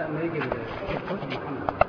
لما يجي الشيخ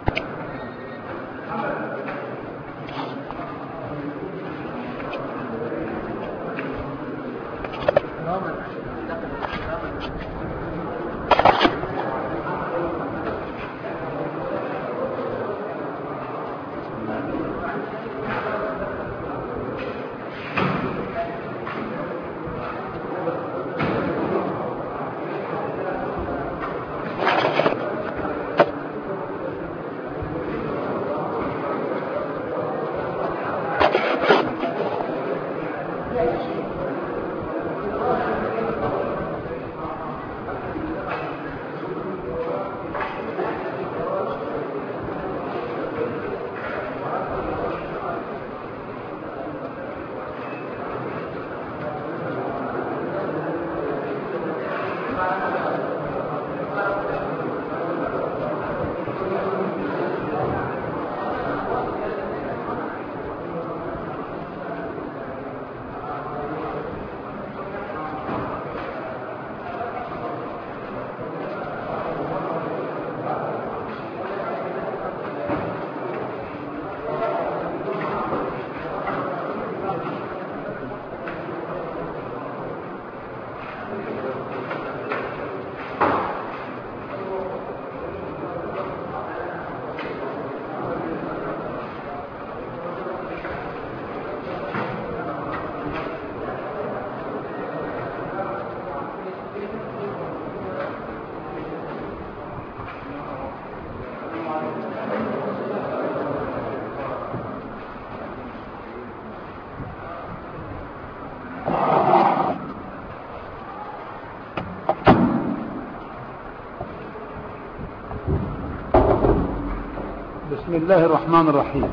بسم الله الرحمن الرحيم.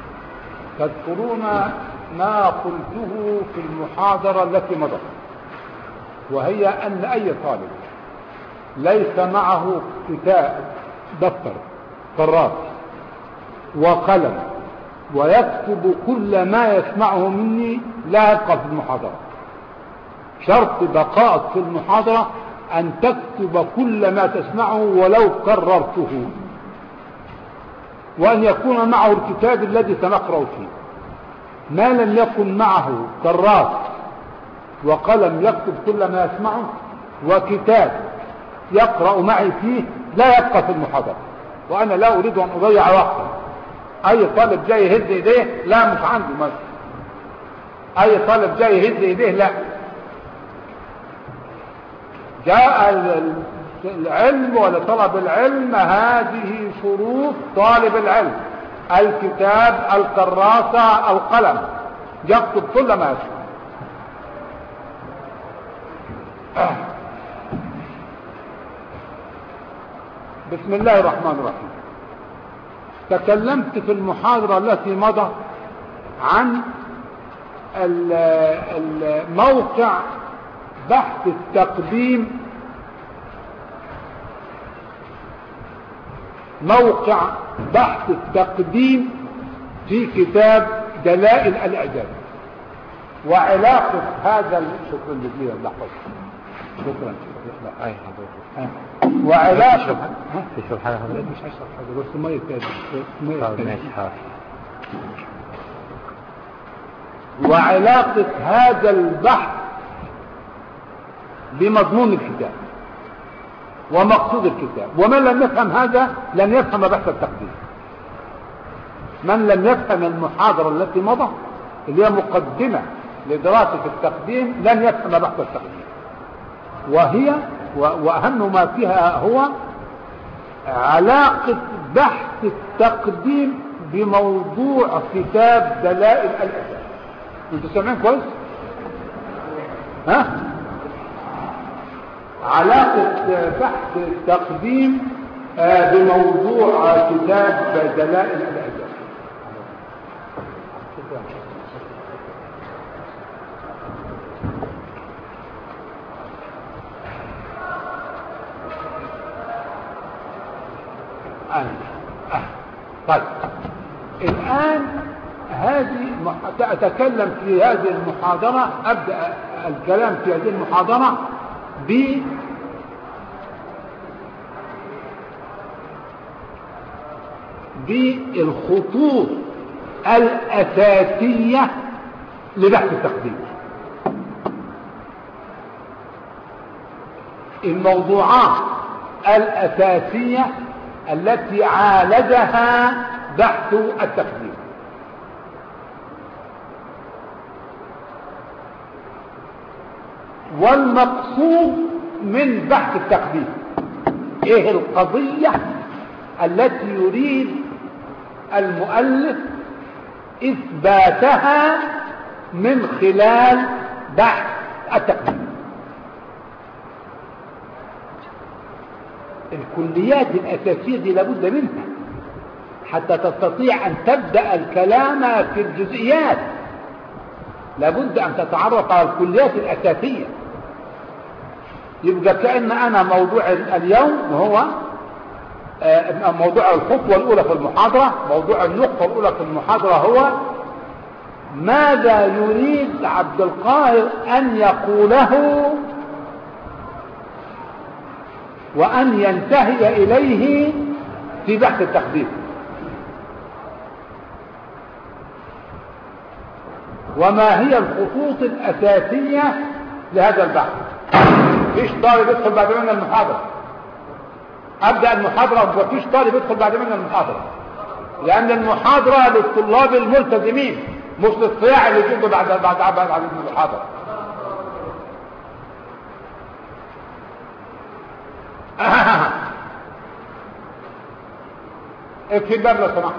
تذكرون ما قلته في المحاضرة التي مضت، وهي أن أي طالب ليس معه كتاب دفتر كراس وقلم ويكتب كل ما يسمعه مني لا يبقى في المحاضرة. شرط بقائك في المحاضرة أن تكتب كل ما تسمعه ولو كررته، وأن يكون معه الكتاب الذي سنقرأ فيه. ما لم يكن معه كراس وقلم يكتب كل ما يسمعه وكتاب يقرأ معي فيه لا يبقى في المحاضرة، وأنا لا أريد أن أضيع وقتا. أي طالب جاي يهز إيديه لا، مش عندي مثلا. أي طالب جاي يهز إيديه لا. جاء العلم ولطلب العلم هذه شروط طالب العلم: الكتاب، الكراسة، القلم، يكتب كل ما يسمع. بسم الله الرحمن الرحيم. تكلمت في المحاضرة التي مضت عن موقع بحث التقديم، موقع بحث التقديم في كتاب دلائل الإعجاز، وعلاقة هذا شكرا جزيلا لحظة. شكرا. اي حضرتك. وعلاقة تشرح حاجة حضرتك؟ مش هشرح حاجة، بس مية تاني. ماشي حاضر. وعلاقة هذا البحث بمضمون الكتاب ومقصود الكتاب. ومن لم يفهم هذا لن يفهم بحث التقديم. من لم يفهم المحاضرة التي مضت اللي هي مقدمة لدراسة التقديم لن يفهم بحث التقديم، وهي وأهم ما فيها هو علاقة بحث التقديم بموضوع كتاب دلائل الإعجاز. انتوا سامعين كويس؟ ها؟ علاقة بحث التقديم بموضوع كتاب دلائل الإعجاز. طيب الآن أتكلم في هذه المحاضرة، أبدأ الكلام في هذه المحاضرة بالخطوط الأساسية لبحث التقدير. الموضوعات الأساسية التي عالجها بحث التقدير. والمقصود من بحث التقدير ايه القضية التي يريد المؤلف إثباتها من خلال بحث التقدير. الكليات الأساسية دي لابد منها حتى تستطيع أن تبدأ الكلام في الجزئيات. لابد أن تتعرف على الكليات الأساسية. يبقى كأن أنا موضوع اليوم هو موضوع الخطوة الأولى في المحاضرة، موضوع النقطة الأولى في المحاضرة هو ماذا يريد عبد القاهر أن يقوله وأن ينتهي إليه في بحث التقدير. وما هي الخطوط الأساسية لهذا البحث؟ فيش طالب يدخل بعد منها المحاضرة. أبدأ المحاضرة وفيش طالب يدخل بعد منها المحاضرة، لأن المحاضرة للطلاب الملتزمين مش للصياع اللي يجوا بعد المحاضرة. اكفي الباب لو سمحت.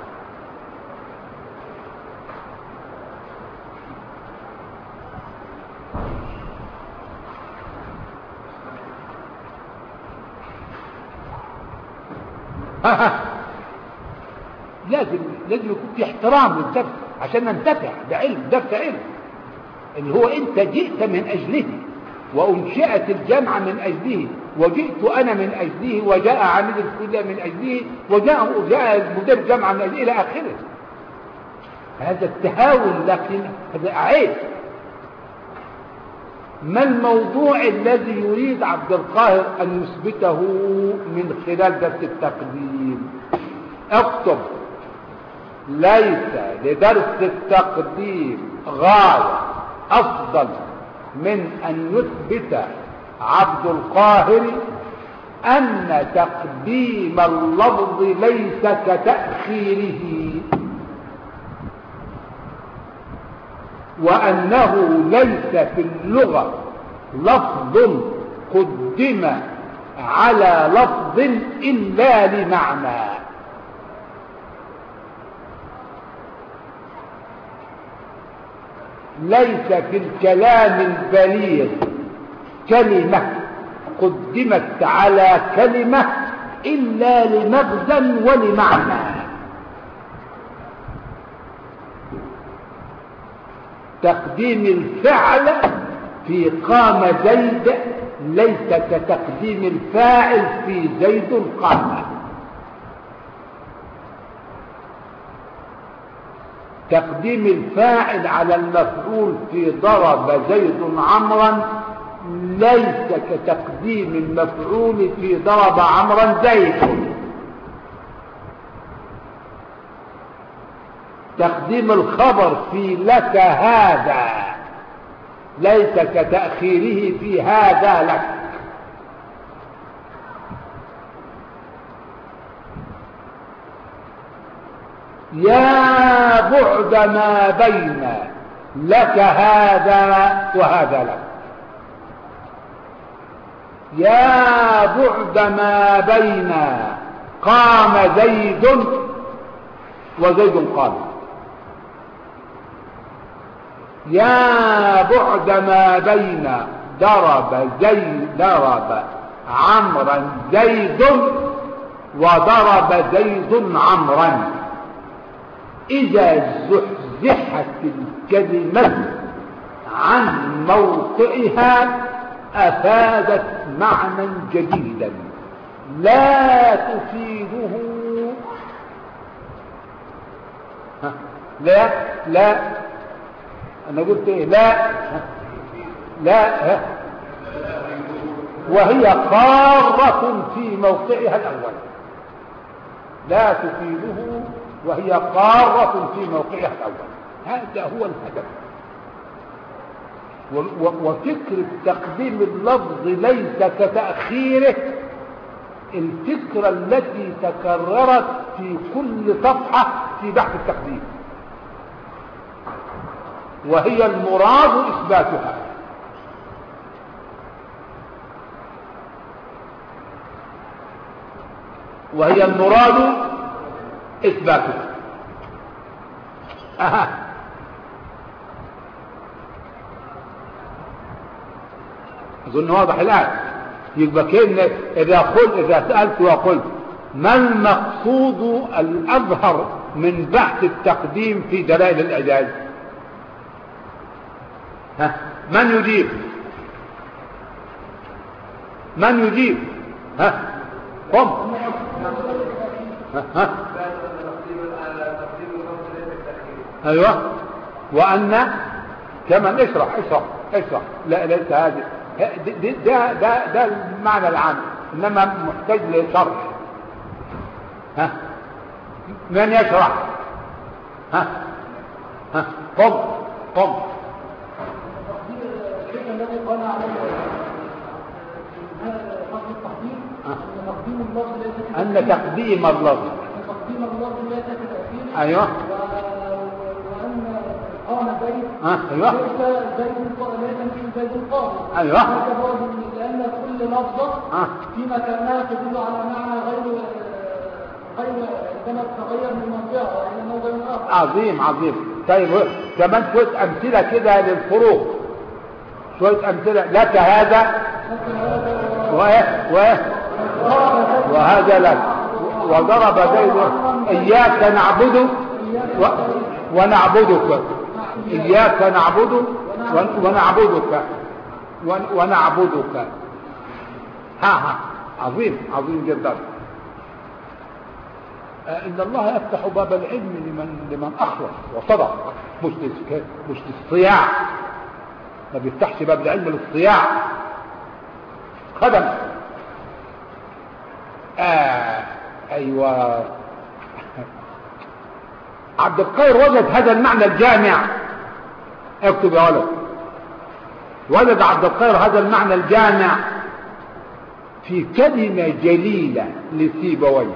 لازم يكون في احترام للدرس عشان ننتفع بعلم. درس علم اللي هو انت جئت من اجله وانشئت الجامعة من اجله وجئت انا من اجله وجاء عميد الكلية من اجله وجاء مدير الجامعة من اجله الى اخره. هذا التهاون لكن هذا عيب. ما الموضوع الذي يريد عبد القاهر ان يثبته من خلال درس التقديم؟ اكتب: ليس لدرس التقديم غاية افضل من ان يثبت عبد القاهر ان تقديم اللفظ ليس كتأخيره، وأنه ليس في اللغة لفظ قدم على لفظ إلا لمعنى. ليس في الكلام البليغ كلمة قدمت على كلمة إلا لمغزى ولمعنى. تقديم الفعل في قام زيد ليس كتقديم الفاعل في زيد قام. تقديم الفاعل على المفعول في ضرب زيد عمرا ليس كتقديم المفعول في ضرب عمرا زيد. تقديم الخبر في لك هذا ليس كتأخيره في هذا لك. يا بعد ما بين لك هذا وهذا لك. يا بعد ما بين قام زيد وزيد قام. يا بعد ما بين ضرب عمرا زيد وضرب زيد عمرا. إذا زحزحت الكلمة عن موقعها أفادت معنى جديدا لا تفيده. لا أنا قلت إيه؟ لا وهي قارة في موقعها الأول. لا تفيده وهي قارة في موقعها الأول. هذا هو الهدف. وفكرة تقديم اللفظ ليس كتأخيره الفكرة التي تكررت في كل صفحة في بحث التقديم، وهي المراد إثباتها. وهي المراد إثباتها. أظن واضح الآن. يبقى كأن إذا سألت وقلت ما المقصود الأظهر من بحث التقديم في دلائل الإعجاز؟ من يجيب؟ من يجيب؟ قم. أيوة. وأن كمان اشرح. لا ليس هذا ده المعنى العام، إنما محتاج لشرح. من يشرح؟ قم. أن تقديم اللفظ لا تتأثير. أيوة. وأن قام زيد. أيوة. ليس مثل زيد القاضي. أيوة. لأن كل لفظة في مكانها تدل على معنى غير كما تتغير من منطقة إلى موضع آخر. عظيم. طيب كمان شوية أمثلة كده للفروق، شوية أمثلة لك هذا وهذا لك. وضرب زيد إياك نعبد ونعبدك. إياك نعبد ونعبدك. عظيم جدا. إن الله يفتح باب العلم لمن أخلص وصدق، مش للصياع. ما بيفتحش باب العلم للصياع. خدم. أيوة. عبد القاهر وجد هذا المعنى الجامع. اكتب يا ولد. وجد عبد القاهر هذا المعنى الجامع في كلمة جليلة لسيبويه.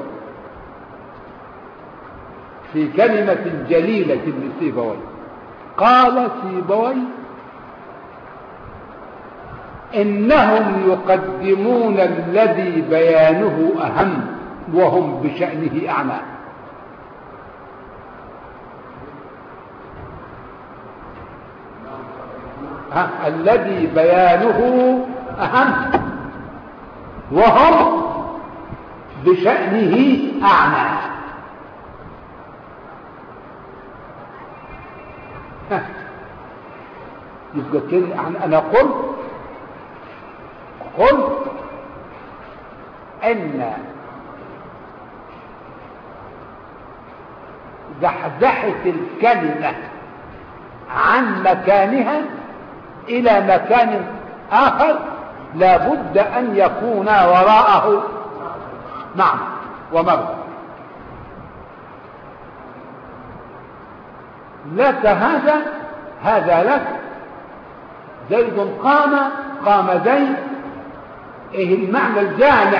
في كلمة جليلة لسيبويه قال سيبويه إنهم يقدمون الذي بيانه أهم وهم بشأنه أعمى. الذي بيانه أهم وهم بشأنه أعمى. يبقى كده أنا قلت أن زحزحة الكلمة عن مكانها إلى مكان آخر لا بد أن يكون وراءه معنى ومغزى. لك هذا لك. زيد قام زيد. ايه المعنى الجامع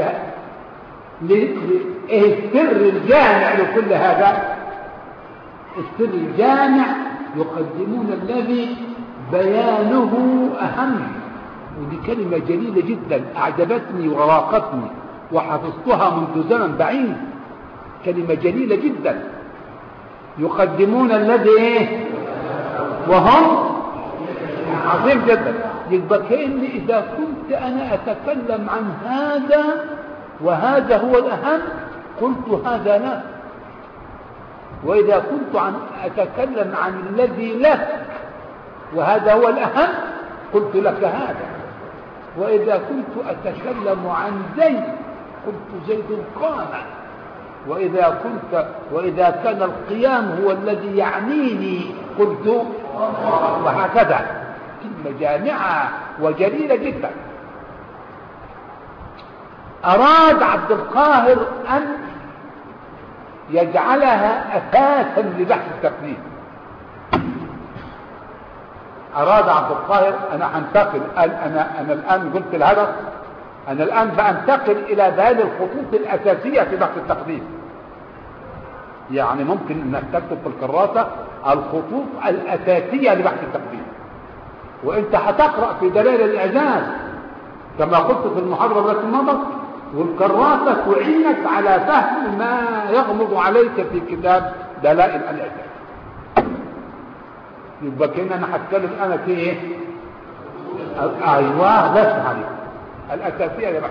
ايه السر الجامع لكل هذا؟ السر الجامع يقدمون الذي بيانه أهم. ودي كلمة جليلة جدا أعجبتني وراقتني وحفظتها منذ زمن بعيد. كلمة جليلة جدا. يقدمون الذي وهم عظيم جدا. يبقى كأني إذا كنت أنا أتكلم عن هذا وهذا هو الأهم قلت هذا لا. وإذا كنت أتكلم عن الذي لك وهذا هو الأهم قلت لك هذا. وإذا كنت أتكلم عن زيد قلت زيد قام. وإذا كان القيام هو الذي يعنيني قلت وهكذا. كلمة جامعة وجليلة جدا. أراد عبد القاهر أن يجعلها أساسا لبحث التقديم. أراد عبد القاهر أنا أنتقل، أنا الآن قلت الهدف، أنا الآن بأنتقل إلى بيان الخطوط الأساسية في بحث التقديم. يعني ممكن أنك تكتب في الكراسة الخطوط الأساسية لبحث التقديم، وأنت هتقرأ في دلائل الإعجاز كما قلت في المحاضرة التي مضت، والكراسة تعينك على فهم ما يغمض عليك في كتاب دلائل الإعجاز. يبقى كأن أنا هتكلم أنا في إيه؟ أيوه بس عليك الأساسية لبحث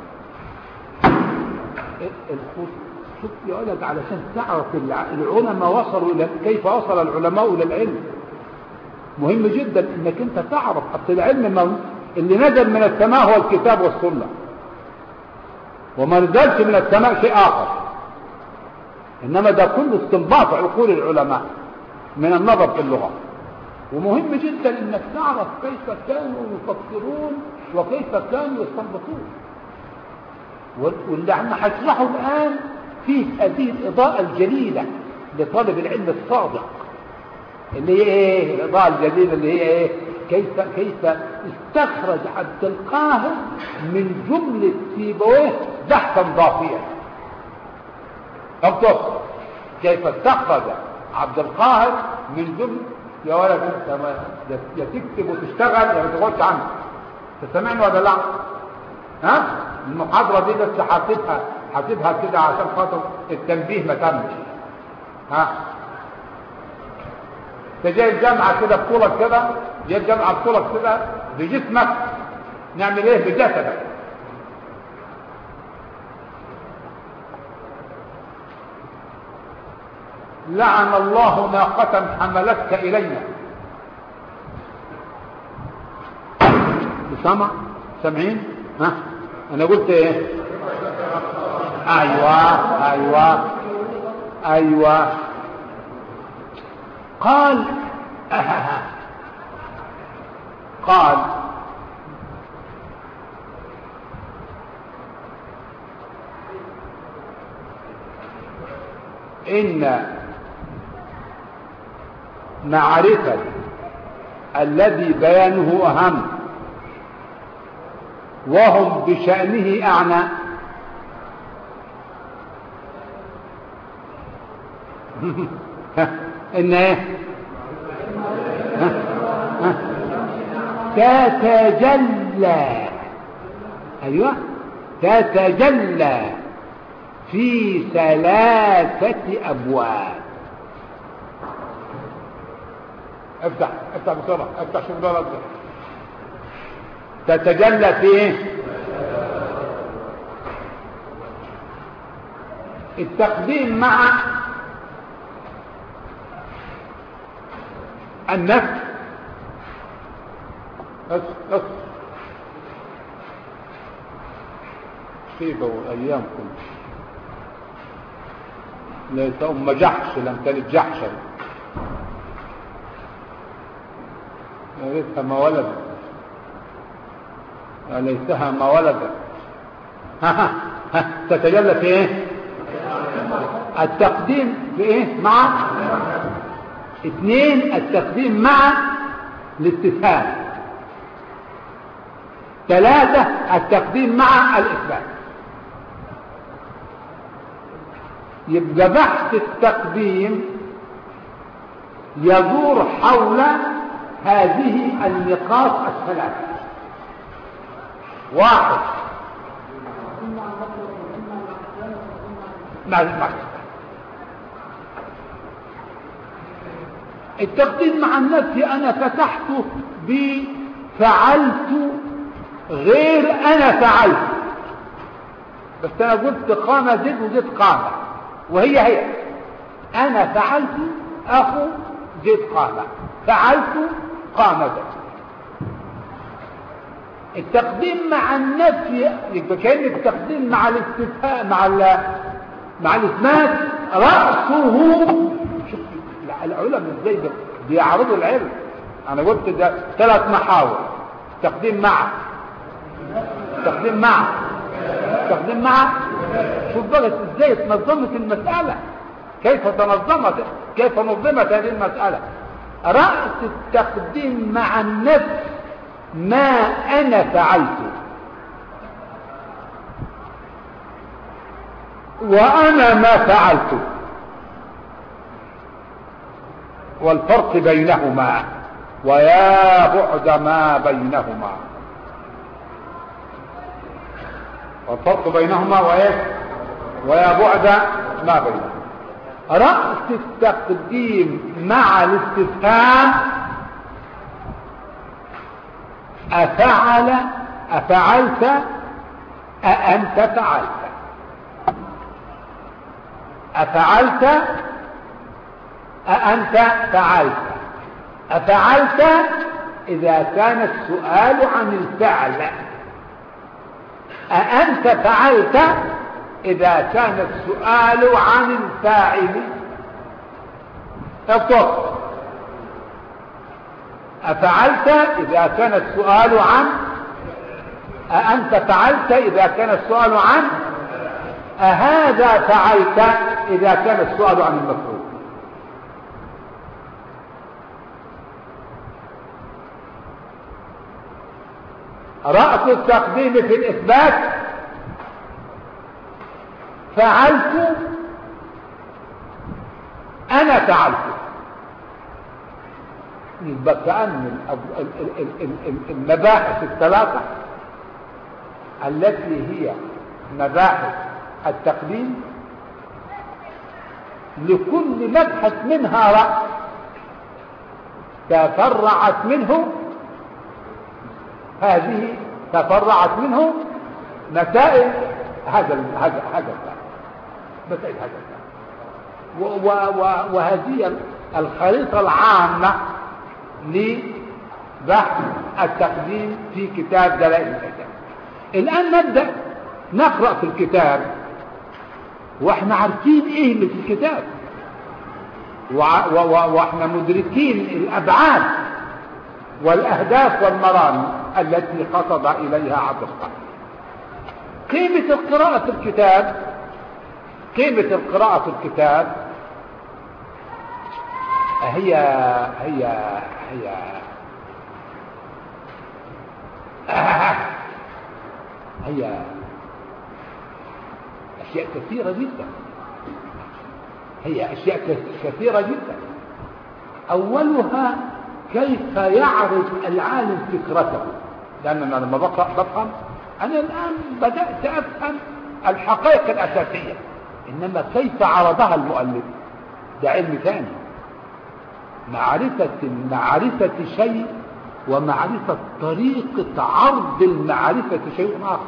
الخطوط. شوف يا ولد علشان تعرف العلماء وصلوا إلى كيف وصل العلماء إلى العلم. مهم جدا انك انت تعرف اصل العلم اللي نزل من السماء هو الكتاب والسنة، وما نزلش من السماء شيء آخر، إنما ده كله استنباط عقول العلماء من النظر في اللغة. ومهم جدا انك تعرف كيف كانوا يفكرون وكيف كانوا يستنبطون، واللي احنا هنشرحه الآن فيه هذه الإضاءة الجليلة لطالب العلم الصادق، اللي هي ايه الإضاءة الجليلة اللي هي ايه؟ كيف استخرج عبد القاهر من جملة سيبويه بحثا ضافيا. اكتب كيف استخرج عبد القاهر من جملة. يا ولد انت يا تكتب وتشتغل يا ما تقعدش عنك. تسمعني ولا لا؟ ها المحاضرة دي بس حاسبها كده عشان خاطر التنبيه ما تمش. ها تجي الجامعة كده بطولك كده، جاي الجامعة بطولك كده بجسمك، نعمل ايه بجسدك؟ لعن الله ناقة حملتك إلينا. سامع؟ سامعين؟ ها انا قلت ايه؟ ايوه قال قال إن معرفة الذي بيانه أهم وهم بشأنه أعنى إن إيه؟ تتجلى، أيوة تتجلى في 3 أبواب. افتح بسرعة، افتح شوف ده ربك. تتجلى في ايه؟ التقديم مع النفس. بس شيبة وأيامكم ليس أم جحش لم تلد جحشا، يا ريتها ما ولدت، يا ليتها ما ولدت. تتجلى في ايه؟ التقديم في ايه؟ مع 2 التقديم مع الاستفهام. 3 التقديم مع الإثبات. يبقى بحث التقديم يدور حول هذه النقاط 3. 1 التقديم مع النفس أنا فتحته بفعلت غير أنا فعلت، بس أنا قلت قام زيد وزيد قام، وهي أنا فعلت أخو زيد قام، فعلت قام زيد. التقديم مع النفي يبقى كأن التقديم مع الاستفهام مع الإثبات رأسه. شوف العلماء ازاي بيعرضوا العلم. أنا قلت ده 3 محاور: تقديم مع شوف بقى ازاي اتنظمت المسألة. كيف نظمت هذه المسألة؟ رأس التقديم مع النفس ما أنا فعلته وأنا ما فعلته، والفرق بينهما ويا بعد ما بينهما، والفرق بينهما ويا بعد ما بينهما. رأس التقديم مع الاستفهام أفعلت أأنت فعلت، أفعلت أأنت فعلت. أفعلت إذا كان السؤال عن الفعل، أأنت فعلت إذا كان السؤال عن الفاعل. اكتب أفعلت إذا كان السؤال عن، أأنت فعلت إذا كان السؤال عن، أهذا فعلت إذا كان السؤال عن المفعول. رأس التقديم في الإثبات فعلت أنا فعلت. يبقى كأن المباحث الثلاثة التي هي مباحث التقديم لكل مبحث منها رأس تفرعت منه، هذه تفرعت منه مسائل هذا مسائل هذا، وهذه الخريطة العامة لبحث التقديم في كتاب دلائل الإعجاز. الآن نبدأ نقرأ في الكتاب واحنا عارفين ايه اللي في الكتاب، واحنا مدركين الأبعاد والأهداف والمرامي التي خطب إليها عبد القادر. قيمة القراءة في الكتاب هي أشياء كثيرة جدا. أولها كيف يعرض العالم فكرته، لأننا لما بفهم أنا الآن بدأت أفهم الحقائق الأساسية، إنما كيف عرضها المؤلف ده علم ثاني. معرفة شيء ومعرفة طريقة عرض المعرفة شيء آخر.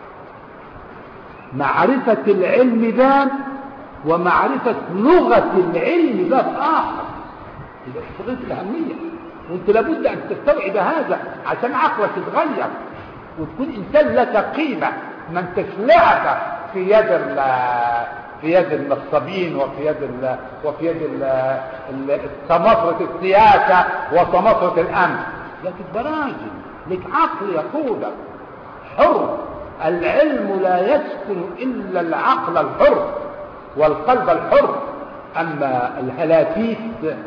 معرفة العلم باب ومعرفة لغة العلم باب آخر. إذا استغلت الأهمية، وانت لابد أن تستوعب هذا عشان عقلك يتغير وتكون إنسان لك قيمة، ما انتش لعبة في يد النصابين وفي يد سمسرة السياسة وسمسرة الأمن، لكن براجل لك عقل يقودك حر. العلم لا يسكن إلا العقل الحر والقلب الحر. أما الهلافيت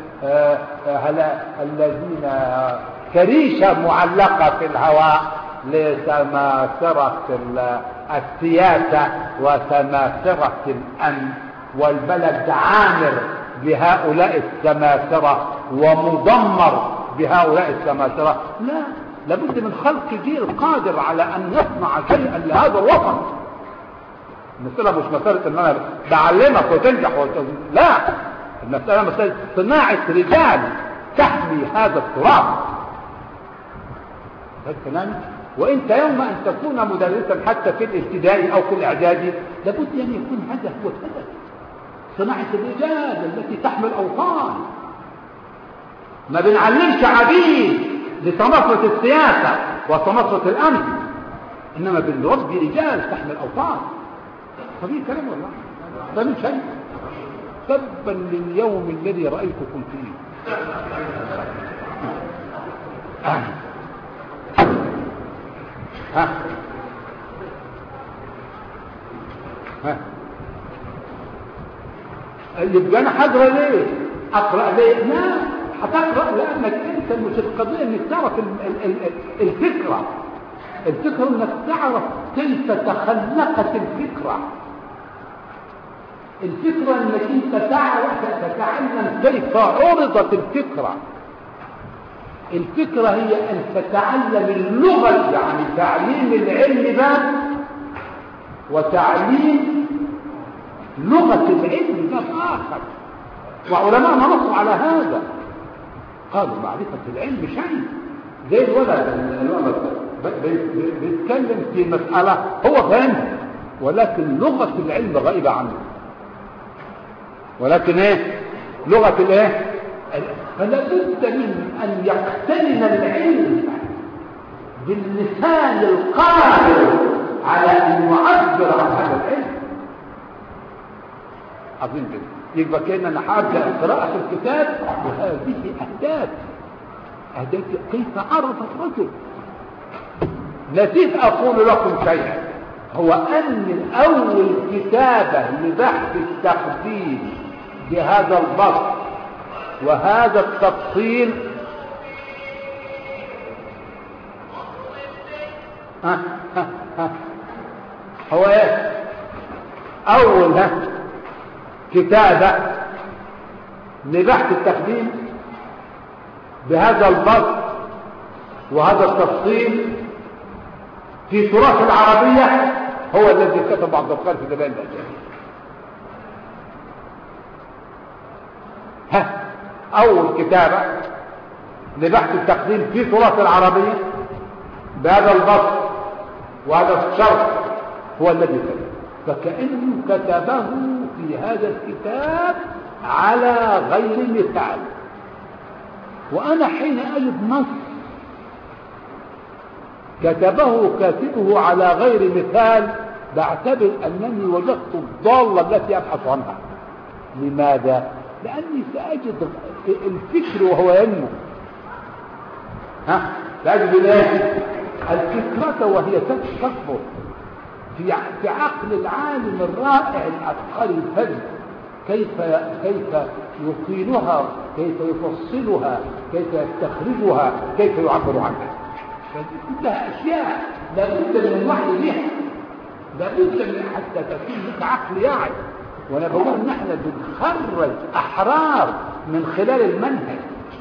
الذين كريشة معلقة في الهواء لسماسرة السياسة وسماسرة الأمن، والبلد عامر بهؤلاء السماسرة ومدمر بهؤلاء السماسرة، لا، لابد من خلق جيل قادر على أن يصنع شيئا لهذا الوطن. المسألة مش مسألة ان انا بعلمك وتنجح لا، المسألة مسألة صناعة رجال تحمي هذا التراب. وانت يوم ان تكون مدرسا حتى في الابتدائي او في الاعدادي لابد ان يكون هذا هو الهدف، صناعة الرجال التي تحمي الاوطان. ما بنعلمش عبيد لسمسرة السياسة وسمسرة الامن، انما بنربي رجال تحمي الاوطان. طبيعي كلام والله، ده من شيء. تبا لليوم الذي رأيتكم فيه. ها يبقى انا هقرا ليه؟ اقرا ليه؟ لا، هتقرا لانك انت مش القضيه انك تعرف الفكره. الفكره انك تعرف كيف تخلقت الفكره. الفكره انك انت تتعلم كيف عرضت الفكره. الفكره هي ان تتعلم اللغه، يعني تعليم العلم ده وتعليم لغه العلم ده اخر. وعلماءنا نصوا على هذا، قالوا معرفه العلم شيء. زي الولد بيتكلم في مساله هو فاهمها، ولكن لغه العلم غائبه عنه. ولكن ايه لغه الايه؟ فلا بد من ان يقترن العلم باللسان القادر على ان يعبر عن هذا العلم. عظيم جدا. يبقى كأننا هبدأ قراءة الكتاب وهذه أهداف كيف عرف الرجل. نسيت أقول لكم شيئا، هو أن أول كتابة لبحث التقديم بهذا البسط وهذا التفصيل هو ايه؟ أول كتابة لبحث التقديم بهذا البسط وهذا التفصيل في تراث العربية هو الذي كتب عبد القادر في دلائل الأجيال. أول كتابة لبحث التقديم في تراث العربية بهذا البسط وهذا الشرح هو الذي كتب، فكأنه كتبه في هذا الكتاب على غير مثال. وأنا حين أجد نص كتبه كاتبه على غير مثال بعتبر أنني وجدت الضالة التي أبحث عنها. لماذا؟ لأني سأجد الفكر وهو ينمو، سأجد الفكرة وهي تكبر في عقل العالم الرائع العبقري الفذ، كيف يقيلها، كيف يفصلها، كيف يستخرجها، كيف يعبر عنها. كلها أشياء لابد من الوحي بها، لابد من حتى تكون لك عقل يعي. وانا بقول نحن بنخرج احرار من خلال المنهج.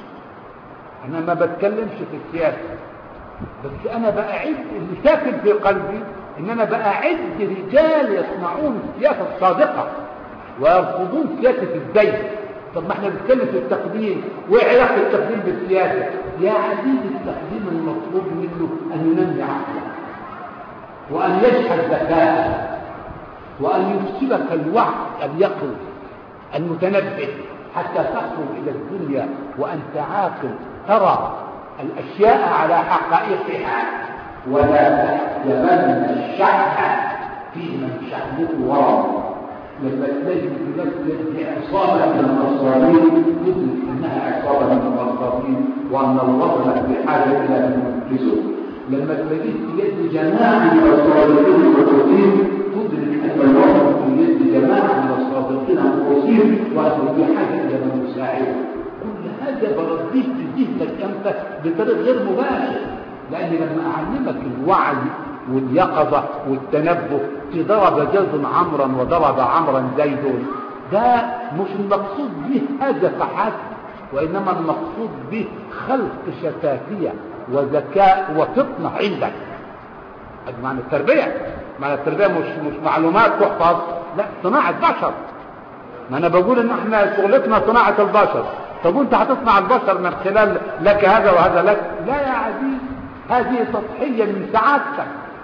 انا ما بتكلمش في السياسه، بس انا بأعد اللي ساكن في قلبي ان انا بأعد رجال يصنعون السياسه الصادقه ويرفضون سياسه الزيف. طب ما احنا بنتكلم في التقديم، وايه علاقه التقديم بالسياسه؟ يا عزيزي التقديم المطلوب منه ان ينمي عقله وان يشحذ ذكاءه وأن يفسدك الوعي اليقظ المتنبه حتى تخرج إلى الدنيا وأنت عاقل ترى الأشياء على حقائقها، ولا تحسبن الشح في من شحنه ورم. لما تجد في نفسك عصابة من النصارين تدرك أنها عصابة من النصارين وأن الوطن بحاجة إلى من ينقذه. لما تجد في يد جماعة من الصادقين والمخلصين تدرك أن الوطن في يد جماعة من الصادقين والمخلصين وأنه بحاجة إلى من يساعده. كل هذا برديك في ذهنك أنت بطريق غير مباشر، لأن لما أعلمك الوعي واليقظة والتنبه في ضرب زيد عمرا وضرب عمرا زيد، ده مش المقصود به هذا فحسب، وإنما المقصود به خلق شفافية وذكاء وفطنة عندك. هذا معنى التربية. معنى التربية مش معلومات تحفظ، لا، صناعة بشر. ما أنا بقول إن احنا شغلتنا صناعة البشر. طب وانت هتصنع البشر من خلال لك هذا وهذا لك؟ لا يا عزيز، هذه تضحية من سعادتك.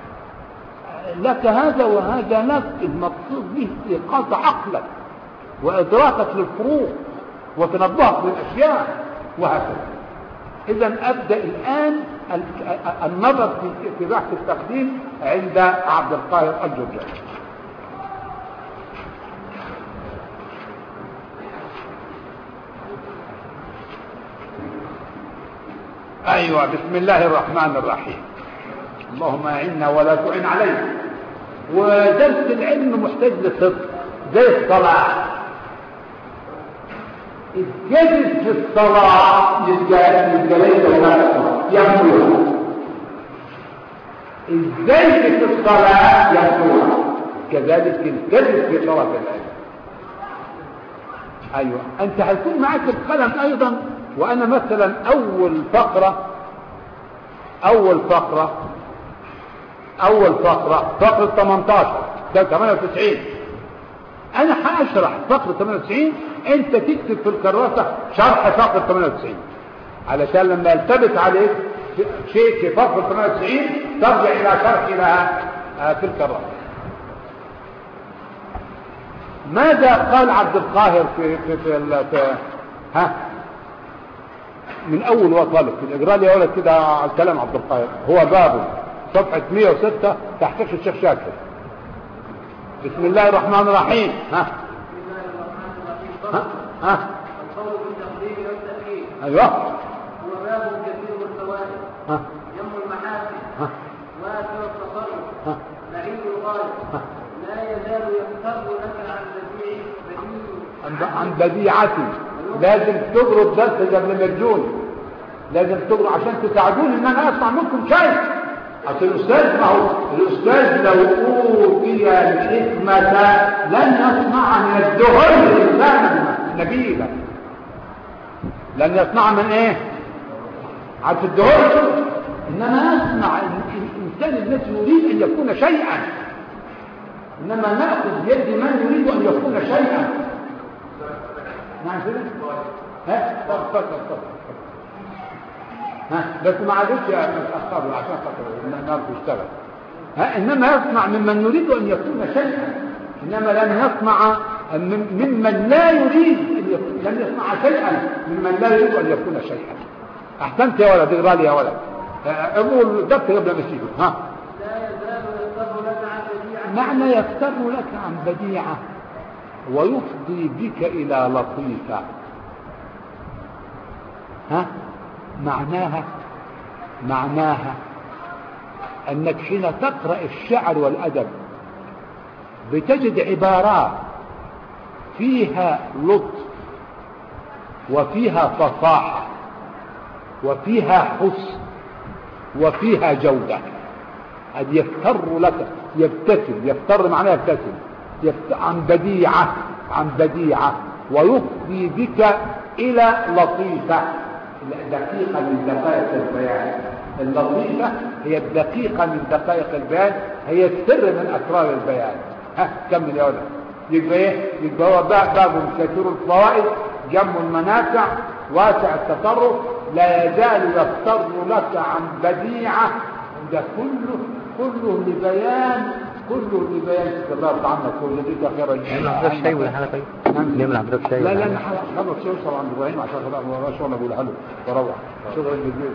لك هذا وهذا لك، المقصود به إيقاظ عقلك وإدراكك للفروق وتنبهك للأشياء وهكذا. إذا أبدأ الآن النظر في بحث التقديم عند عبد القاهر الجرجاني. أيوة، بسم الله الرحمن الرحيم. اللهم أعنا ولا تعن علينا. ودرس العلم محتاج لصدق زي الصلاة. الجدد في الصلاة يبقى ليس هناك يمنوها. الزيت في الصلاة يمنوها. كذلك الكذب في صلاة العلم. أيوة، أنت هيكون معك القلم أيضا. وأنا مثلا أول فقرة فقرة 18 98 أنا هأشرح فقرة 98، أنت تكتب في الكراسة شرح فقرة 98 علشان لما يلتبس عليك شيء في فقرة 98 ترجع إلى شرح لها في الكراسة. ماذا قال عبد القاهر في ها من أول وطالب في الإجراء لي أولد كده على الكلام عبد القاهر، هو بابه صفحة 106 تحقيق الشيخ شاكر. بسم الله الرحمن الرحيم. القول بالتقديم والتأخير. أيوه. هو باب كثير الفوائد. يم المحاسن. واسع التصرف. بعيد الغاية. لا يزال يختار لك عن بديعتي. لازم تقروا درس قبل مرجون، لازم تقروا عشان تساعدوني ان انا اسمع منكم شيء. اصل الاستاذ، ما هو الاستاذ لو اوتي الحكمه لن يصنع من الدهر انسانا نبيلا. لن يصنع من ايه؟ عارف الدهر؟ انما يصنع الانسان الذي يريد ان يكون شيئا، انما ناخذ بيد من يريد ان يكون شيئا. نعم كده؟ اتفضل. بس ما عادش متأخر عشان خاطر النار تشتغل. انما يصنع ممن يريد ان يكون شيئا، انما لن يصنع ممن لا يريد لن يصنع شيئا ممن لا يريد ان يكون شيئا. احسنت يا ولد، اقرا لي يا ولد. اقول الدرس قبل ما اسيبه. لا يزال يفتر لك عن بديعة. معنى يفتر لك عن بديعة ويفضي بك إلى لطيفة. معناها أنك حين تقرأ الشعر والأدب بتجد عبارات فيها لطف وفيها فصاحة وفيها حسن وفيها جودة. قد يفتر لك، يبتسم، يفتر معناه يبتسم عن بديعة ويفضي بك إلى لطيفة. دقيقة من دقائق البيان. اللطيفة هي الدقيقة من دقائق البيان، هي السر من أسرار البيان. كمل يا ولد. يبقى ايه؟ يبقى هو باب كثير الفوائد، جم المنافع، واسع التصرف، لا يزال يفتر لك عن بديعة. ده كله لبيان تدارت عنك كل دي خيرا. نعمل حضرتك شاي ولا حاجه؟ طيب نعمل حضرتك شاي. لا انا خلص شيء وصل عند ابراهيم عشان خلاص شغل اقول له واروح شغل البيت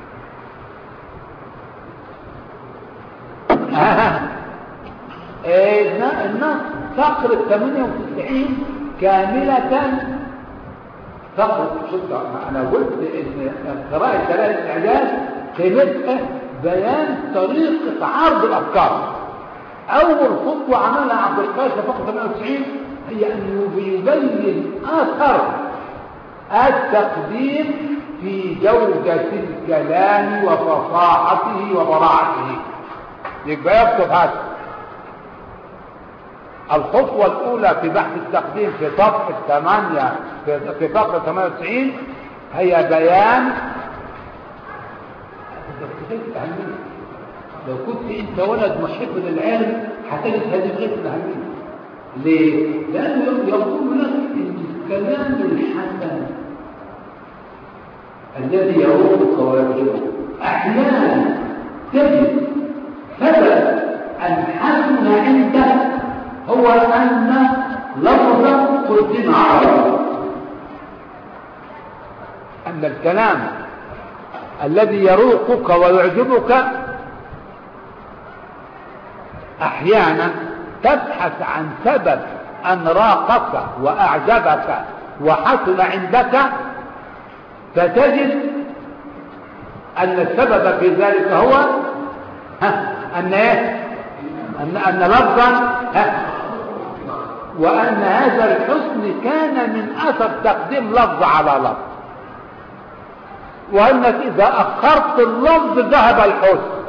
فيه. النص فقرة 98 كاملة. فقرة شدة انا قلت ان قراءة دلالة الاعجاز قيمتها بيان طريقة عرض الافكار. اول خطوة عملها عبد القادر في فقرة 98 هي ان يبين اثر التقديم في جودة الكلام وفصاحته وبراعته. يبقى يكتب هذا. الخطوة الأولى في بحث التقديم في صفحة 8 في فقرة 98 هي بيان. لو كنت انت ولد محب للعلم هتجد هذه غير الأهمية. ليه؟ لأنه يقول لك ان الكلام الحسن الذي يروقك ويعجبك أحيانا تجد سبب أن حسن عندك هو أن لفظا قدم على أن الكلام الذي يروقك ويعجبك أحيانا تبحث عن سبب أن راقك وأعجبك وحصل عندك، فتجد أن السبب في ذلك هو أن لفظا وأن هذا الحسن كان من أثر تقديم لفظ على لفظ، وأنك إذا أخرت اللفظ ذهب الحسن،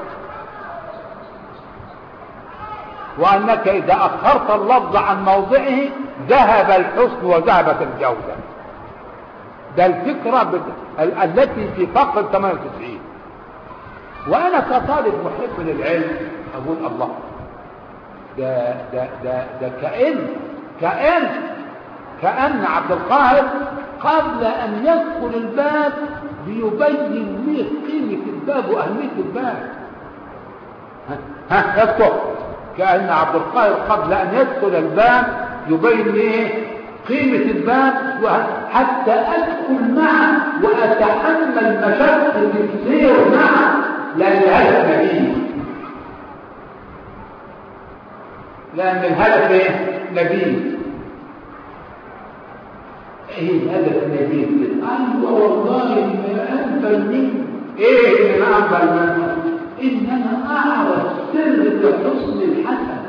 وأنك إذا أخرت اللفظ عن موضعه ذهب الحسن وذهبت الجودة. ده الفكرة التي في فقر 98. وأنا كطالب محب للعلم أقول الله، ده كأن عبد القاهر قبل أن يدخل الباب بيبين لي قيمة الباب وأهمية الباب. اذكر كأن عبد القاهر قبل أن يدخل الباب يبين لي قيمة الباب حتى أدخل معه وأتحمل مشقة السير معه، لأن الهدف نبيل، لأن الهدف نبيل. ايه الهدف نبيل؟ أيوة والله إن أنبل منه. ايه إن أنبل منه؟ إن أنا أعرف سر حسن الحسن.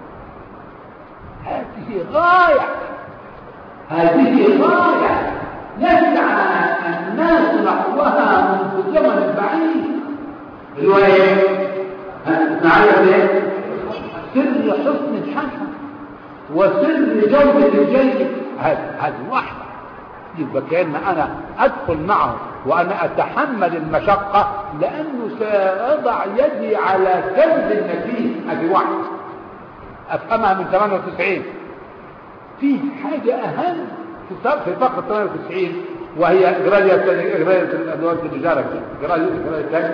هذه غاية، هذه غاية يسعى الناس نحوها منذ زمن بعيد. اللي هو ايه؟ نعرف ايه؟ سر حسن الحسن وسر جودة الجيد. هذه واحدة. يبقى كأن أنا أدخل معه وأنا أتحمل المشقة لأنه سأضع يدي على كنز النبي. هذه واحدة أفهمها من 98. في حاجة أهم في فقرة 98 وهي إجراء الأدوات التجارة. إجراء الثاني.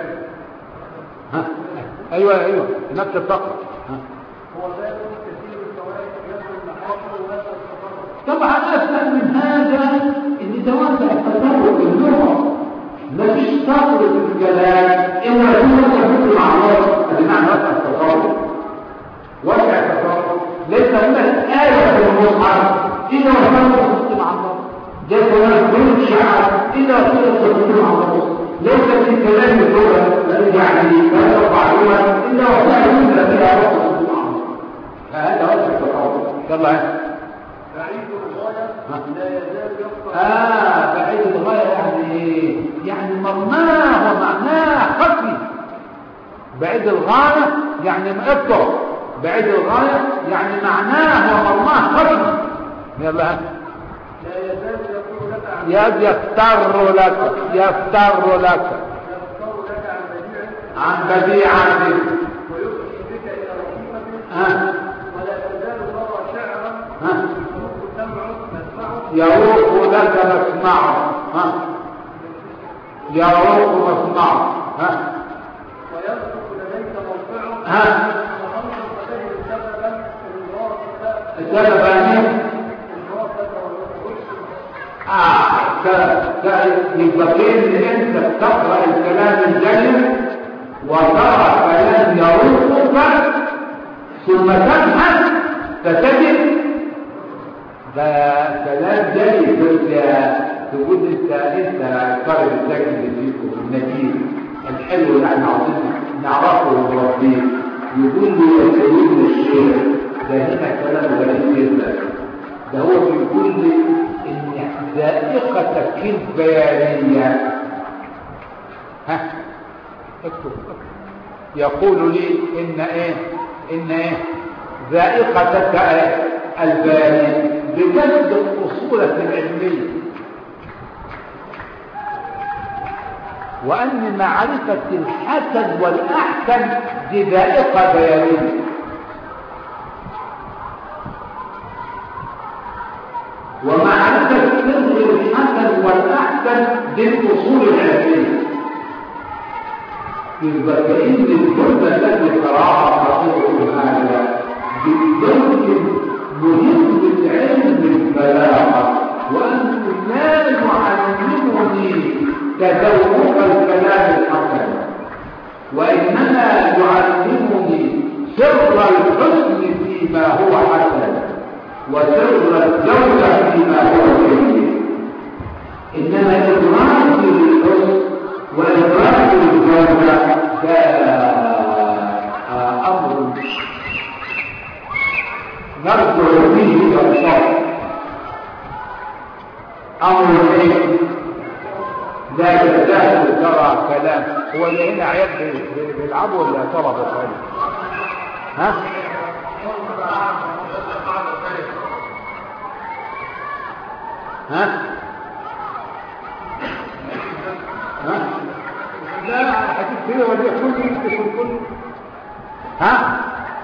أيوة نفس الفقرة. هو ذلك كثير الفوائد يدخل المحاكم ويدخل التفرق. طبعا أسهل من هذا إن توسع التطور باللغة. مفيش صبر في الكلام إلا هو تفكر مع الله. بمعنى وسع التطور. وسع التطور ليس هناك آية في المصحف إلا وسع التفكر مع الله. ليس هناك كل شعر إلا وسع التفكر مع الله. ليس في كلام اللغة يعني لا ترفع لغة إلا وسع التفكر فيها وسع التفكر مع الله. فهذا وسع التطور. يلا بعيد الغاية لا يزال يبقى. بعيد الغاية يعني مرماه ومعناه خفي. بعيد الغاية يعني مأثر. بعيد الغاية يعني معناه ومرماه خفي. يلا لا يزال يقول لك يفتر لك عن بديعة ويبقي بك إلى رحيمة ولا تزال ترى شعرا يروق لك مسمعه. يروق مسمعه. ويصدق لديك موقعه وأنظر فله سببا يبقين ان انت تقرأ الكلام الجيد وترى كلام يروقك ثم تبحث فتجد ده كلام جيد. تقول انت قارئ الذكي اللي فيكم النبيل الحلو اللي احنا عاوزين نعرفه ونربيه. يقول لي يا سيدنا الشيخ ده هنا كلام غريب جدا. ده هو بيقول لي ان ذائقتك البيانيه اكتب يقول لي ان ذائقتك البيانيه بجد الاصول العلميه، وأن معرفة الحسن والأحسن دي ذائقة بيانية. ومعرفة سر الحسن والأحسن دي الأصول العلمية. يبقى كأن الجملة التي قرأها رسول هذا بالجملة مهم العلم البلاغة، وأنه لا يعلمني تذوق الكلام الحسن، وإنما يعلمني سر الحسن فيما هو حسن وسر الجودة فيما هو جيد. إنما إدراك الحسن وإدراك الجودة ده أمر نرجع فيه إلى الصبر. أمر إيه؟ لا تزال ترى كلام. هو اللي هنا عيال بيلعبوا ولا طلبة صغيرة؟ ها؟ ها؟ ها؟ لا حديث كده ولا كل ها؟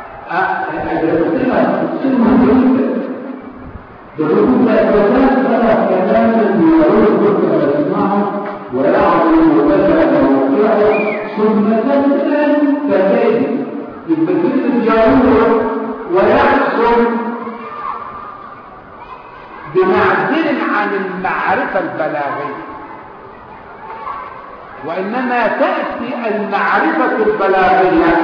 بحكم الأسباب فلا كلاما يرد ويسمعه ويعظم ويسأل ويطيعه ثم تسأل فكيف يبتدئ الجارور ويحصل بمعزل عن المعرفة البلاغية، وإنما تأتي المعرفة البلاغية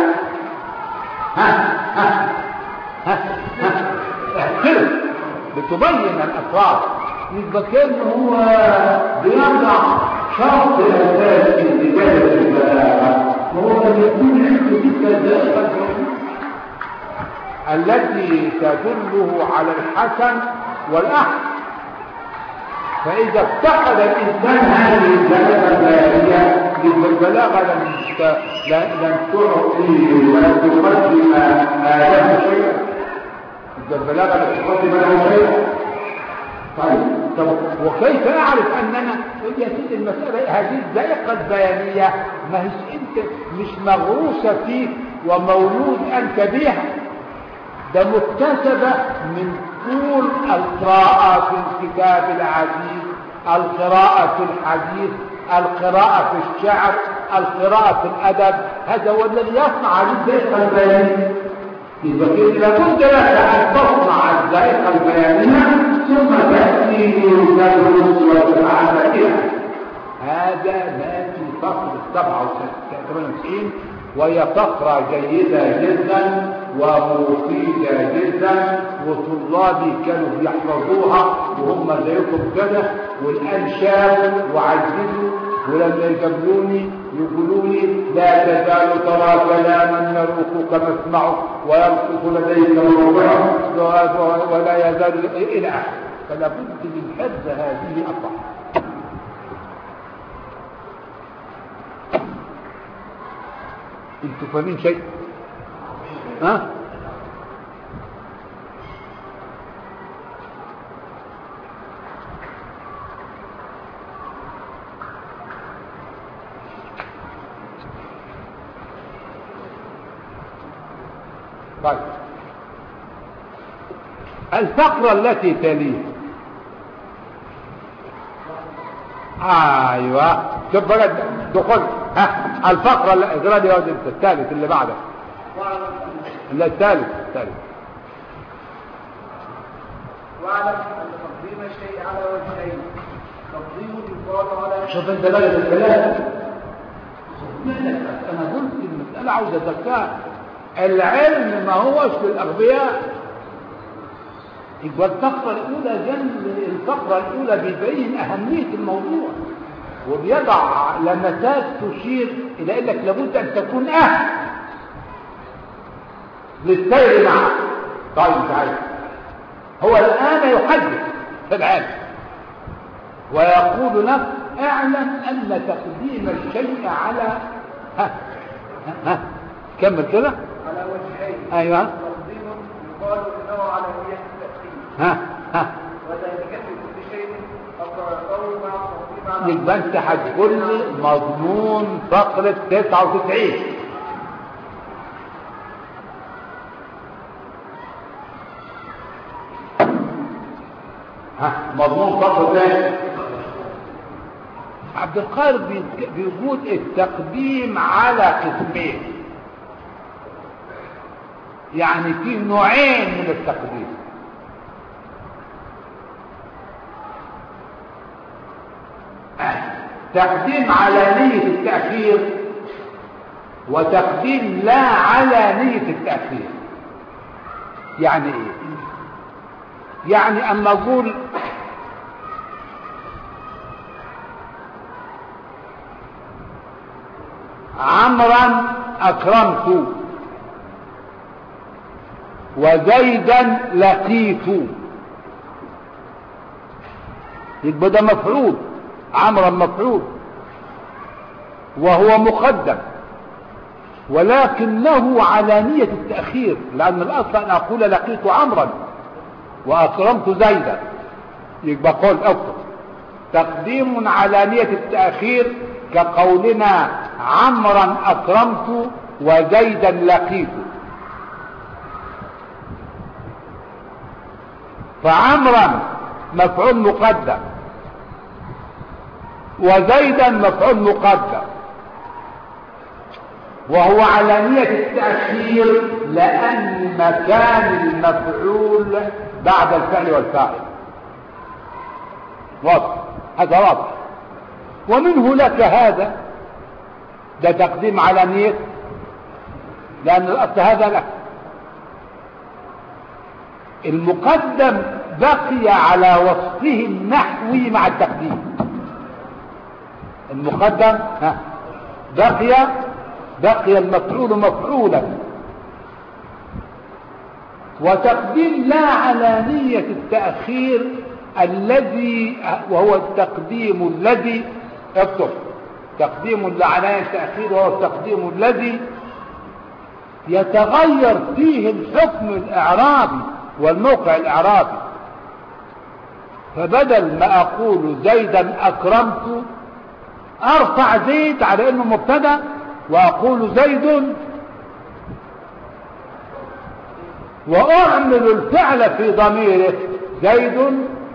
احترم بتبين الأسرار. يبقى كان هو بيضع شرط أساسي لجلد البلاغة، وهو أن يكون عنده تلك الدقيقة التي تدله على الحسن والأحسن. فإذا افتقد الإنسان هذه البلاغة البلاغية، البلاغة لن تعطي ولا تقدم له شيئا. البلاغة لن تقدم له شيئا. طيب وكيف أعرف أننا يا سيدي المسألة هذه الذائقة البيانية ما هيش أنت مش مغروسة فيك ومولود أنت بها، ده مكتسبة من طول القراءة في الكتاب العزيز، القراءة في الحديث، القراءة في الشعر، القراءة في الأدب. هذا هو الذي يصنع الذائقة البيانية. إذا لابد لك أن تصنع الذائقة البيانية ثم تأتي تدرس وتتعلم. هذا ما في فقر 97 وهي فقرة جيدة جدا ومفيدة جدا، وطلابي كانوا بيحفظوها وهم زيكم كده، والآن شافوا وعجزوا، ولما يقابلوني يقولوا لي لا تزال ترى كلاما يرقك مسمعه ويرقص لديك موضعه ولا يزال إلى آخره. فلا بد من حفظ هذه الأربعة. انتوا فاهمين شيء؟ ها؟ طيب الفقرة التي تليه، ايوه شوف بقى دخل. ها الفقرة الثالث اللي بعده، لا الثالث. واعلم ان تقديم الشيء على وجهين، تقديم يقال على شوف انت بقى الكلام. انا قلت المسألة عاوزة ذكاء. العلم ما هوش للأغبياء. يبقى الفقرة الأولى جنب الفقرة الأولى بيبين أهمية الموضوع وبيضع لمسات تشير إلى أنك لابد أن تكون أهل للسير معه. طيب تعالى، هو الآن يحدث في العلم ويقول لك اعلم أن تقديم الشيء على كمل كده على وجهين. أيوة. تقديم يقال انه على نية التأخير. وذلك في كل شيء أقرأه مع تقديم على. يبقى انت هتقول لي مضمون فقرة 99. مضمون فقرة ثاني. عبد القادر بيقول التقديم على قسمين، يعني في نوعين من التقديم. تقديم على نية التأخير وتقديم لا على نية التأخير. يعني ايه؟ يعني اما اقول عمرا اكرمت وزيدا لقيت، يبقى ده مفعول، عمرا مفعول وهو مقدم، ولكنه على نية التأخير، لأن الأصل أن أقول لقيت عمرا وأكرمت زيدا، يبقى قول أكثر تقديم على نية التأخير كقولنا عمرا أكرمت وزيدا لقيت. فعمرا مفعول مقدم وزيدا مفعول مقدم، وهو على نية التأخير لأن مكان المفعول بعد الفعل والفاعل. واضح؟ هذا واضح. ومنه لك هذا، ده تقديم على نية، لأن الأصل هذا لك. المقدم بقي على وصفه النحوي مع التقديم. المقدم بقي المفعول مفعولا، وتقديم لا على نية التأخير الذي وهو التقديم الذي اكتب تقديم لا على نية التأخير وهو التقديم الذي يتغير فيه الحكم الإعرابي والموقع الإعرابي. فبدل ما أقول زيدا أكرمت أرفع زيد على إنه مبتدأ وأقول زيد، وأعمل الفعل في ضميره زيد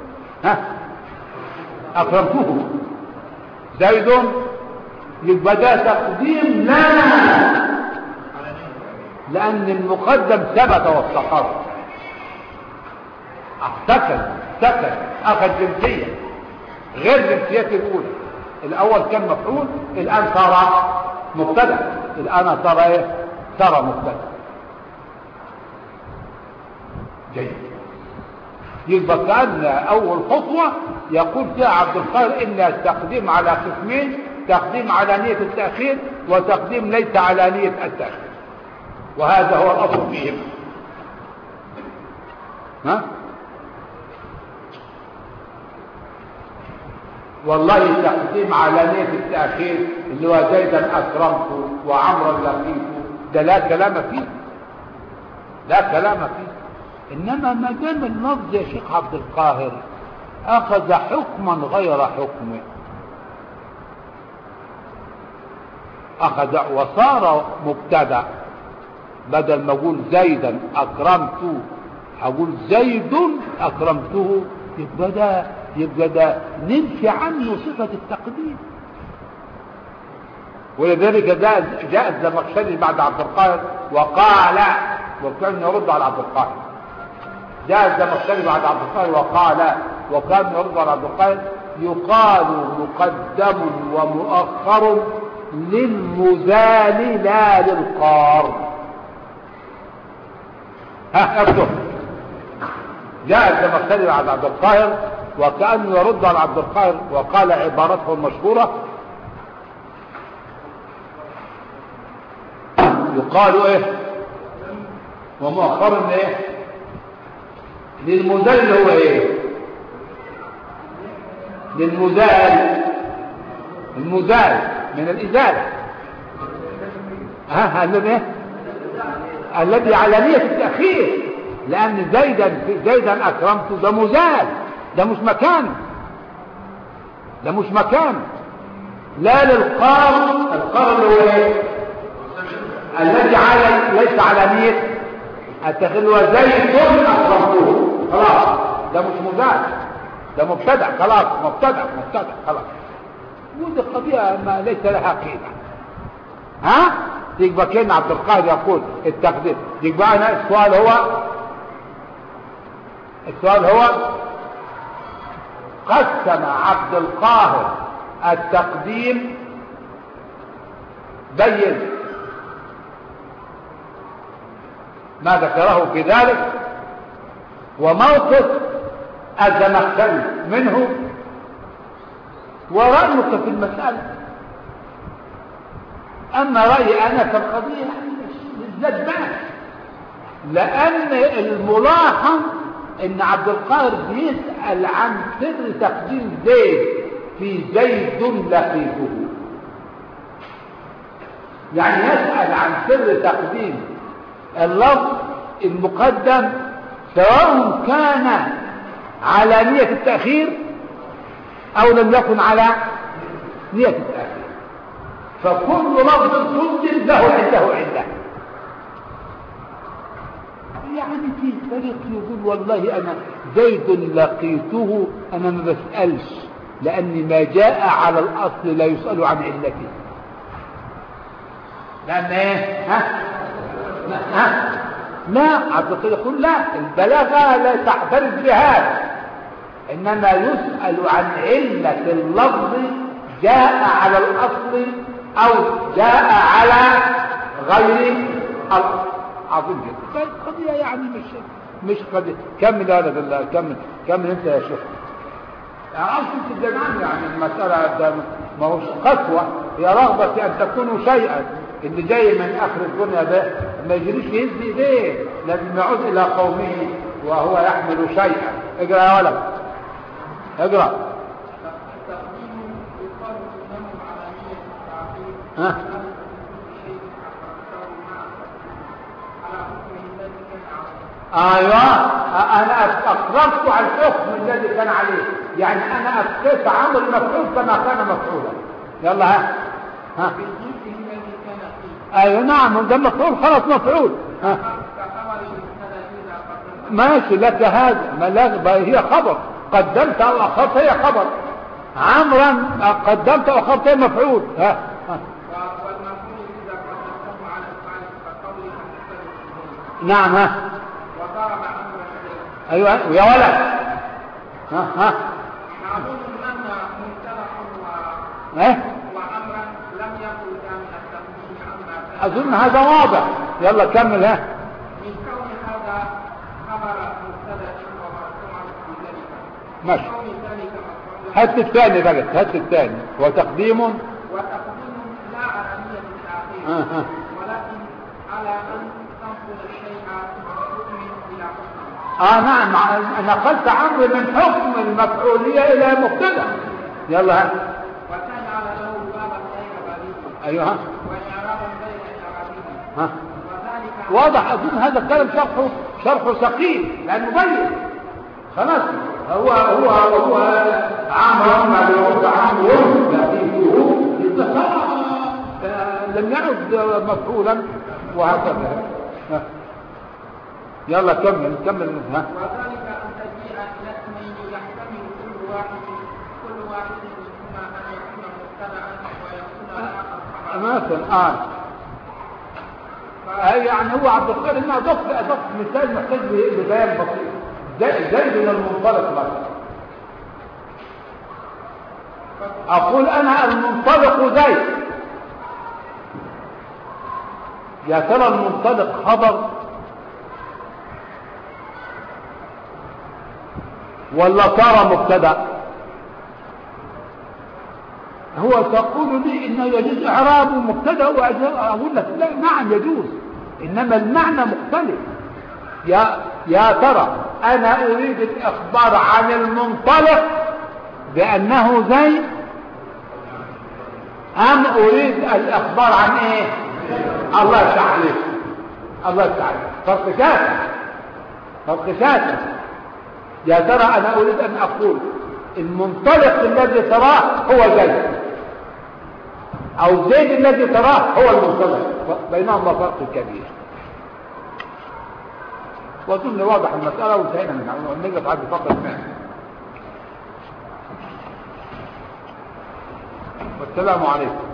أكرمته زيد، يبقى ده تقديم لا، لأن المقدم ثبت واستقر، سكن أخذ جنسية غير جنسيته الأولى. الأول كان مفعول، الآن صار مبتدأ، الآن صار إيه؟ صار مبتدأ. جيد. يبقى كان أول خطوة يقول فيها عبد القاهر إن التقديم على قسمين: تقديم على نية التأخير وتقديم ليس على نية التأخير، وهذا هو الأصل فيهم. والله تقديم على نية التأخير اللي هو زيدا أكرمت وعمرا لقيت، ده لا كلام فيه، لا كلام فيه. إنما ما دام اللفظ يا شيخ عبد القاهر أخذ حكما غير حكمه، أخذ وصار مبتدأ، بدل ما أقول زيدا أكرمت أقول زيد أكرمته، يبقى ده ننفي عنه صفة التقديم. ولذلك جاء الزمخشري بعد عبد القاهر وقال، وكان يرد على عبد القاهر، جاء الزمخشري بعد عبد القاهر وقال، وكان يرد على عبد القاهر: يقال مقدم ومؤخر للمزال لا للقار. اكتب. جاء الزمخشري بعد عبد القاهر وكأنه يرد على عبد القاهر وقال عبارته المشهورة: يقال ايه ومؤخر ايه للمزال، هو ايه للمزال، المزال من الازالة، الذي على نية التأخير، لأن زيدا أكرمته ده مزال، ده مش مكان، ده مش مكان. لا للقار، القار اللي هو ايه الذي ليس على نية التأخير، وزيد أكرمته، خلاص ده مش مزال، ده مبتدأ، خلاص مبتدأ خلاص. ودي قضية ما ليس لها قيمة. يبقى كان عبد القاهر يقول التقديم. يبقى أنا السؤال هو قسم عبد القاهر التقديم، بين ما ذكره في ذلك وموقف الزمخشري منه ورأيك في المسألة. أما رأيي أنا في القضية للزاد لأن الملاحظ إن عبد القاهر بيسأل عن سر تقديم زيد في زيد لقيته، يعني يسأل عن سر تقديم اللفظ المقدم سواء كان على نية التأخير أو لم يكن على نية التأخير، فكل لفظ قدم له عنده. يعني في فريق يقول والله أنا زيد لقيته أنا ما بسألش لأن ما جاء على الأصل لا يسأل عن علته، لأن إيه؟ لا عبد القادر يقول لا، البلاغة لا تعترف بهذا، إنما يسأل عن علة اللفظ جاء على الأصل أو جاء على غير الأصل. عظيم جدا. قضية يعني مش قضية. كمل يا ولد الله، كمل انت يا شيخ. يعني اصلا في الجنان يعني المسألة ده ما هوش قسوة، هي رغبة ان تكونوا شيئا. اللي جاي من اخر الدنيا ده ما يجريش يهز ايديه، لازم يعود الى قومه وهو يحمل شيئا. اقرا يا ولد اقرا. ها ايوه انا اقررت على الحكم الذي كان عليه، يعني انا ابقيت عمل المفعول كما كان مفعولا. يلا ها ايوه نعم ده مفعول خلاص مفعول. ها ماشي لك هذا ما هي خبر، قدمت او اخرت هي خبر. عمرا قدمت او اخرت هي مفعول. ها نعم ها ايوه يا ولد ها معلوم ان مبتدا وامرا لم يكن من التقديم عما اظن هذا واضح. يلا كمل. ها من كون هذا خبر مبتدا ومرفوعا بذلك ماشي. كون ذلك مفعولا هات الثاني بقى، هات الثاني. وتقديم لا على نية التأخير ولكن على ان تنقل الشيء من حكم الى حكم. نعم نقلت عمرو من حكم المفعولية الى مبتدا. يلا ها وكان على له بابا غير بليغ ايوه واعرابا غير اعرابه ها وذلك واضح. اظن هذا الكلام شرحه ثقيل لانه مبين خلاص. هو عمرو ما بيقول عمرو لقيته لم يعد مفعولا وهكذا. يلا كمل. ها وذلك أن تجيء إلى اثنين يحتمل كل واحد منهما أن يكون مبتدأ ويكون الآخر مثلا يعني هو عبد القادر انه ادق مثال محتاج لبيان بسيط. زيد من المنطلق مثلا اقول انا المنطلق زيد، يا ترى المنطلق خبر ولا صار مبتدا؟ هو تقول لي انه يجوز اعراب مبتدا اقول لك لا نعم يجوز، انما المعنى مختلف. يا ترى انا اريد الاخبار عن المنطلق بانه زي ام اريد الاخبار عن ايه؟ الله يسعدك الله يسعدك. فرق شاسع. يا ترى انا اريد ان اقول المنطلق الذي تراه هو زيد او زيد الذي تراه هو المنطلق، بينهما فرق كبير. واظن واضح المساله وانتهينا منها. نقف عند فقره الثانيه. والسلام عليكم.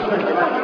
الشيخ